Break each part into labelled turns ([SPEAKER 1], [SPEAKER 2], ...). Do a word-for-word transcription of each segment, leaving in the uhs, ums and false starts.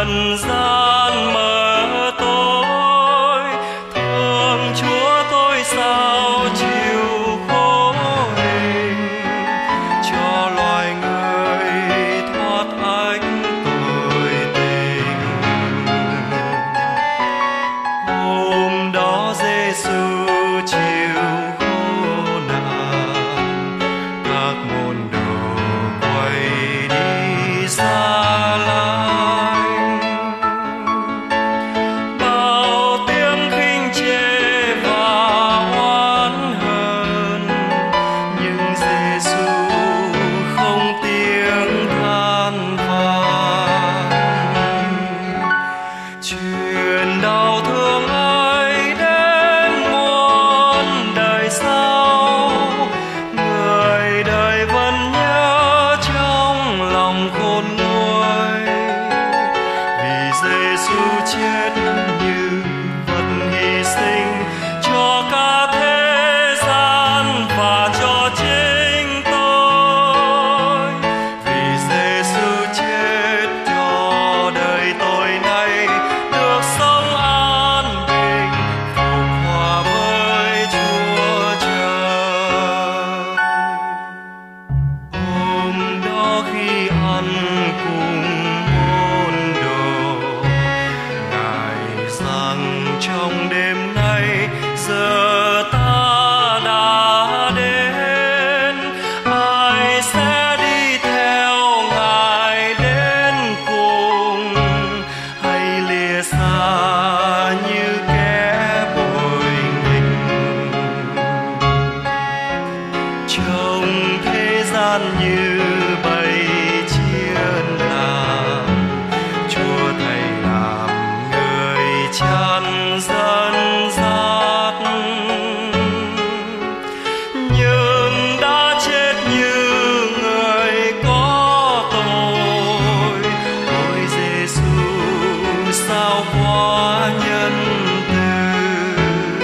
[SPEAKER 1] trần gian mờ tối, thương Chúa tôi sao chịu khổ hình, cho loài người thoát ách tội tình. Hôm đó Giêsu chịu khổ nạn, các môn đồ quay đi xa lánh. Bao tiếng khinh chê và oán hờn, nhưng Giêsu không tiếng than vãn. Chuyện đau thương ấy đến muôn đời sau, người đời vẫn nhớ trong lòng khôn nguôi. Vì Giêsu chết như vật hy sinh cho cả thế gian và cho chính tôi. Vì Giêsu chết cho đời tôi nay được sống an bình, phục hòa với Chúa Trời. Hôm đó khi ăn cùng môn đồ, Ngài rằng trong đêm nay giờ ta đã đến, ai sẽ đi theo Ngài đến cùng, hay lìa xa như kẻ bội nghịch. Trong thế gian như bầy chiên làng, Chúa Thầy làm người chăn dẫn dắt, nhưng đã chết như người có tội. Ôi Giêsu sao quá nhân từ,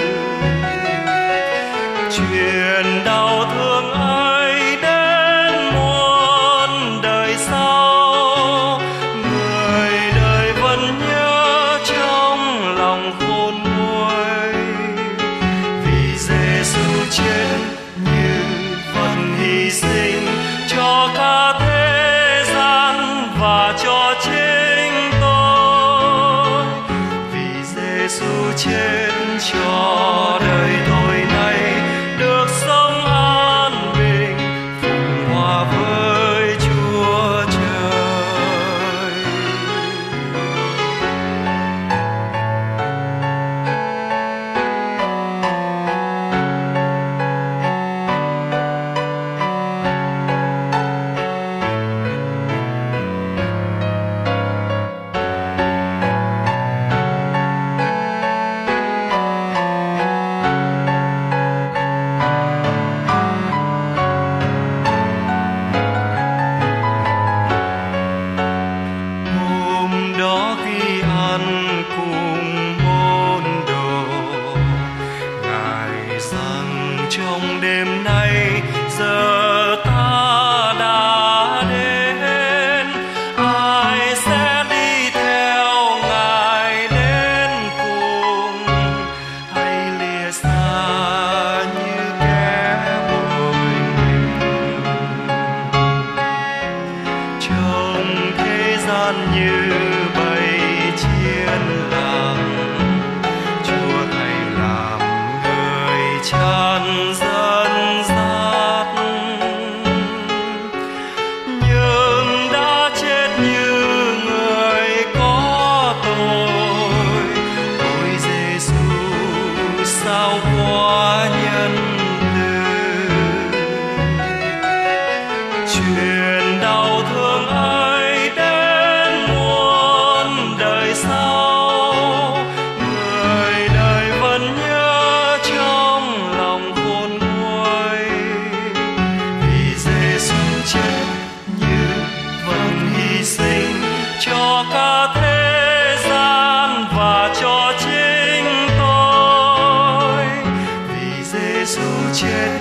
[SPEAKER 1] chuyện đau thương ấy đến muôn đời sau, người đời vẫn nhớ trong lòng khôn nguôi. Vì Giêsu chết như phần hy sinh cho cả thế gian và cho chính tôi. Vì Giêsu chết cho đời tôi nay được sống an bình, phục hòa với Chúa Trời. Hôm đó khi ăn cùng môn đồ, Ngài rằng trong đêm nay giờ ta đã đến, ai sẽ đi theo Ngài đến cùng, hay lìa xa như kẻ bội nghịch. Trong thế gian như bầy chiên làng, Chúa Thầy làm người chăn dẫn dắt, nhưng đã chết như người có tội. Ôi Giêsu sao quá nhân từ, chuyện đau thương ấy đến muôn đời sau, người đời vẫn nhớ trong lòng khôn nguôi. Vì Giêsu chết như phần hy sinh cho cả thế gian và cho chính tôi. Vì Giêsu chết